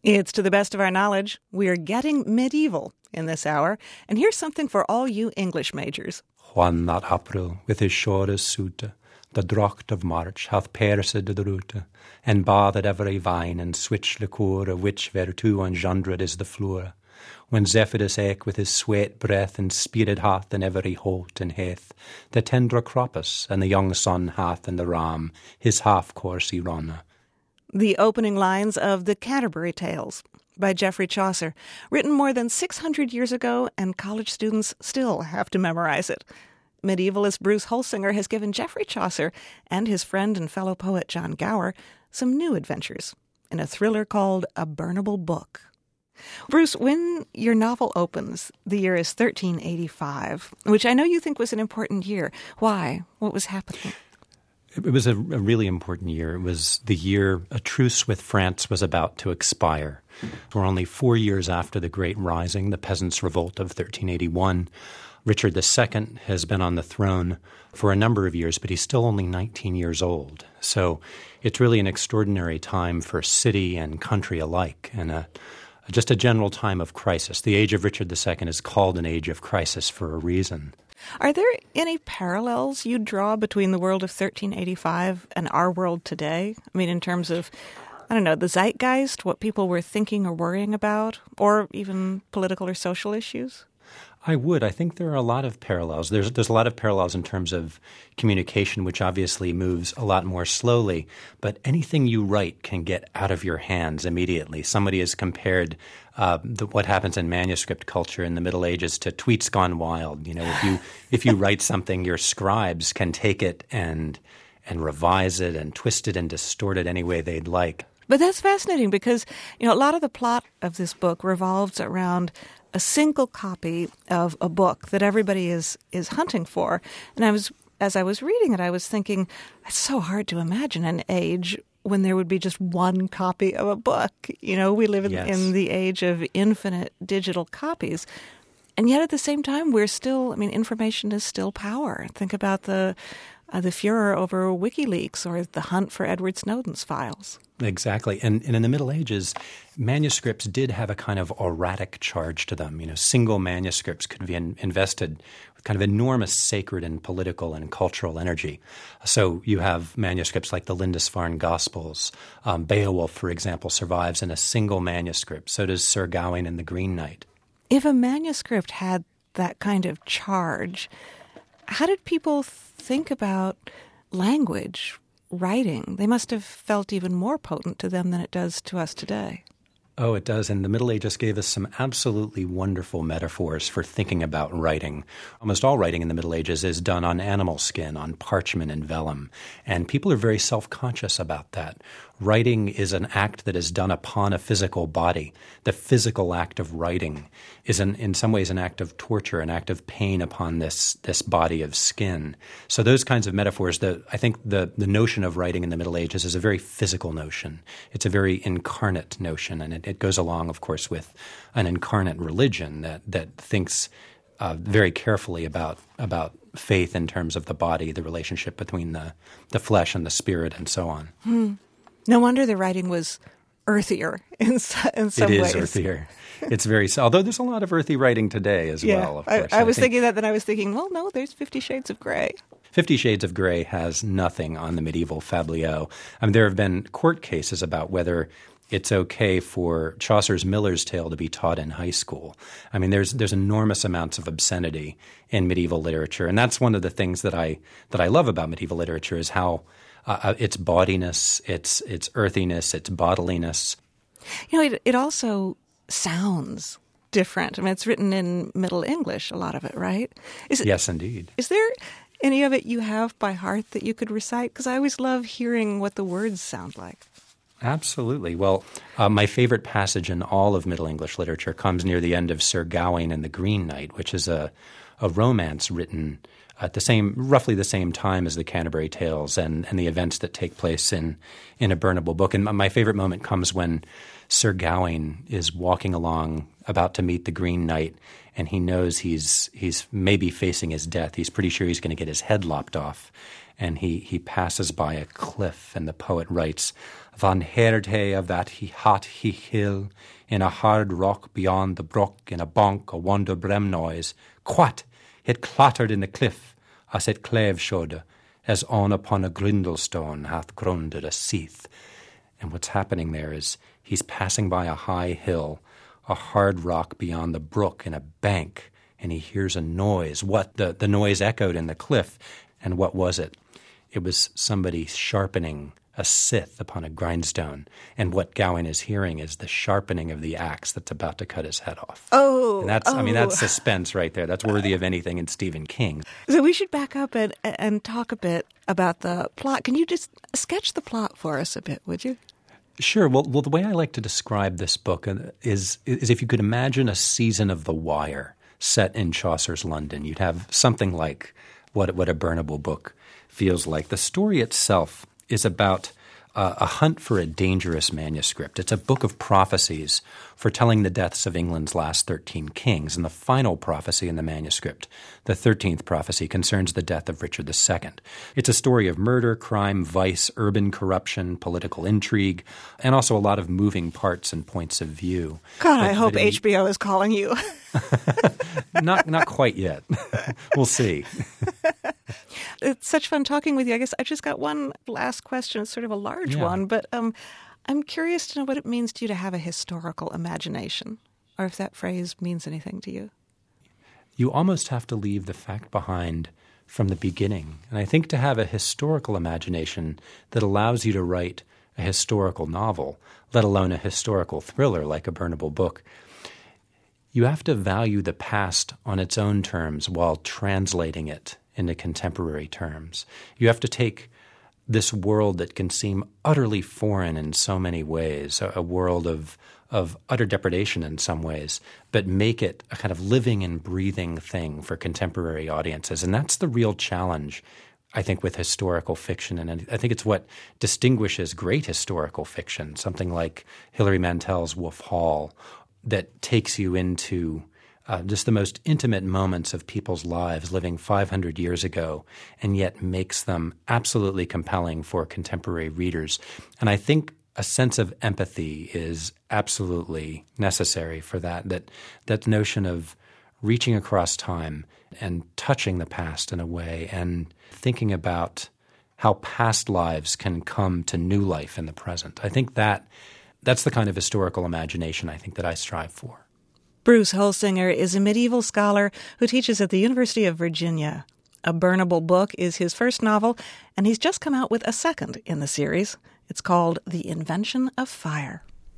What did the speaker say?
It's to the best of our knowledge. We're getting medieval in this hour. And here's something for all you English majors. Juan that April, with his shores suite, the drocht of March hath pierced the route, and bathed every vine, and switch liqueur, of which vertu engendred is the floor. When Zephyrus eke with his sweet breath and spirit hath in every holt and hath, the tender croppus and the young son hath in the ram, his half-course he run. The opening lines of The Canterbury Tales by Geoffrey Chaucer, written more than 600 years ago, and college students still have to memorize it. Medievalist Bruce Holsinger has given Geoffrey Chaucer and his friend and fellow poet John Gower some new adventures in a thriller called A Burnable Book. Bruce, when your novel opens, the year is 1385, which I know you think was an important year. Why? What was happening? It was a really important year. It was the year a truce with France was about to expire. We're only 4 years after the Great Rising, the Peasants' Revolt of 1381. Richard II has been on the throne for a number of years, but he's still only 19 years old. So it's really an extraordinary time for city and country alike, and just a general time of crisis. The age of Richard II is called an age of crisis for a reason. Are there any parallels you draw between the world of 1385 and our world today? I mean, in terms of, I don't know, the zeitgeist, what people were thinking or worrying about, or even political or social issues? I would. I think there are a lot of parallels. There's a lot of parallels in terms of communication, which obviously moves a lot more slowly. But anything you write can get out of your hands immediately. Somebody has compared what happens in manuscript culture in the Middle Ages to tweets gone wild. You know, if you write something, your scribes can take it and revise it and twist it and distort it any way they'd like. But that's fascinating because, you know, a lot of the plot of this book revolves around a single copy of a book that everybody is hunting for. And as I was reading it, I was thinking, it's so hard to imagine an age when there would be just one copy of a book. You know, we live in the age of infinite digital copies. And yet at the same time, we're still, I mean, information is still power. Think about the furor over WikiLeaks or the hunt for Edward Snowden's files. Exactly. And in the Middle Ages, manuscripts did have a kind of erratic charge to them. You know, single manuscripts could be invested with kind of enormous sacred and political and cultural energy. So you have manuscripts like the Lindisfarne Gospels. Beowulf, for example, survives in a single manuscript. So does Sir Gawain and the Green Knight. If a manuscript had that kind of charge, how did people think about language, writing? They must have felt even more potent to them than it does to us today. Oh, it does. And the Middle Ages gave us some absolutely wonderful metaphors for thinking about writing. Almost all writing in the Middle Ages is done on animal skin, on parchment and vellum. And people are very self-conscious about that. Writing is an act that is done upon a physical body. The physical act of writing is in some ways an act of torture, an act of pain upon this body of skin. So those kinds of metaphors, I think the notion of writing in the Middle Ages is a very physical notion. It's a very incarnate notion, and it goes along, of course, with an incarnate religion that thinks very carefully about faith in terms of the body, the relationship between the flesh and the spirit, and so on. No wonder the writing was earthier in some ways. It is earthier. It's very – although there's a lot of earthy writing today as well, of course. I was thinking that, then I was thinking, well, no, there's 50 Shades of Grey. 50 Shades of Grey has nothing on the medieval fabliau. I mean, there have been court cases about whether it's okay for Chaucer's Miller's Tale to be taught in high school. I mean, there's enormous amounts of obscenity in medieval literature, and that's one of the things that I love about medieval literature is how its bawdiness, its earthiness, its bodiliness. You know, it also sounds different. I mean, it's written in Middle English, a lot of it, right? Yes, indeed. Is there any of it you have by heart that you could recite? Because I always love hearing what the words sound like. Absolutely. Well, my favorite passage in all of Middle English literature comes near the end of Sir Gawain and the Green Knight, which is a romance written at roughly the same time as the Canterbury Tales and the events that take place in A Burnable Book. And my favorite moment comes when Sir Gawain is walking along about to meet the Green Knight, and he knows he's maybe facing his death. He's pretty sure he's going to get his head lopped off. And he passes by a cliff, and the poet writes, Van heard he of that he hot he hill, in a hard rock beyond the brook, in a bonk, a wonder brem noise. Quat! It clattered in the cliff, as it clave showed, as on upon a grindlestone hath grunded a seath. And what's happening there is he's passing by a high hill, a hard rock beyond the brook, in a bank, and he hears a noise. What? The noise echoed in the cliff. And what was it? It was somebody sharpening a scythe upon a grindstone. And what Gawain is hearing is the sharpening of the axe that's about to cut his head off. Oh, and that's suspense right there. That's worthy of anything in Stephen King. So we should back up and talk a bit about the plot. Can you just sketch the plot for us a bit, would you? Sure. Well, the way I like to describe this book is if you could imagine a season of The Wire set in Chaucer's London, you'd have something like what a burnable book feels like. The story itself is about a hunt for a dangerous manuscript. It's a book of prophecies foretelling the deaths of England's last 13 kings, and the final prophecy in the manuscript, the 13th prophecy, concerns the death of Richard II. It's a story of murder, crime, vice, urban corruption, political intrigue, and also a lot of moving parts and points of view. God, I hope HBO is calling you. Not quite yet. We'll see. It's such fun talking with you. I guess I just got one last question. It's sort of a large one, but I'm curious to know what it means to you to have a historical imagination, or if that phrase means anything to you. You almost have to leave the fact behind from the beginning. And I think to have a historical imagination that allows you to write a historical novel, let alone a historical thriller like A Burnable Book, you have to value the past on its own terms while translating it into contemporary terms. You have to take this world that can seem utterly foreign in so many ways, a world of utter depredation in some ways, but make it a kind of living and breathing thing for contemporary audiences. And that's the real challenge, I think, with historical fiction. And I think it's what distinguishes great historical fiction, something like Hilary Mantel's Wolf Hall, that takes you into just the most intimate moments of people's lives living 500 years ago, and yet makes them absolutely compelling for contemporary readers. And I think a sense of empathy is absolutely necessary for that notion of reaching across time and touching the past in a way and thinking about how past lives can come to new life in the present. I think that's the kind of historical imagination I think that I strive for. Bruce Holsinger is a medieval scholar who teaches at the University of Virginia. A Burnable Book is his first novel, and he's just come out with a second in the series. It's called The Invention of Fire.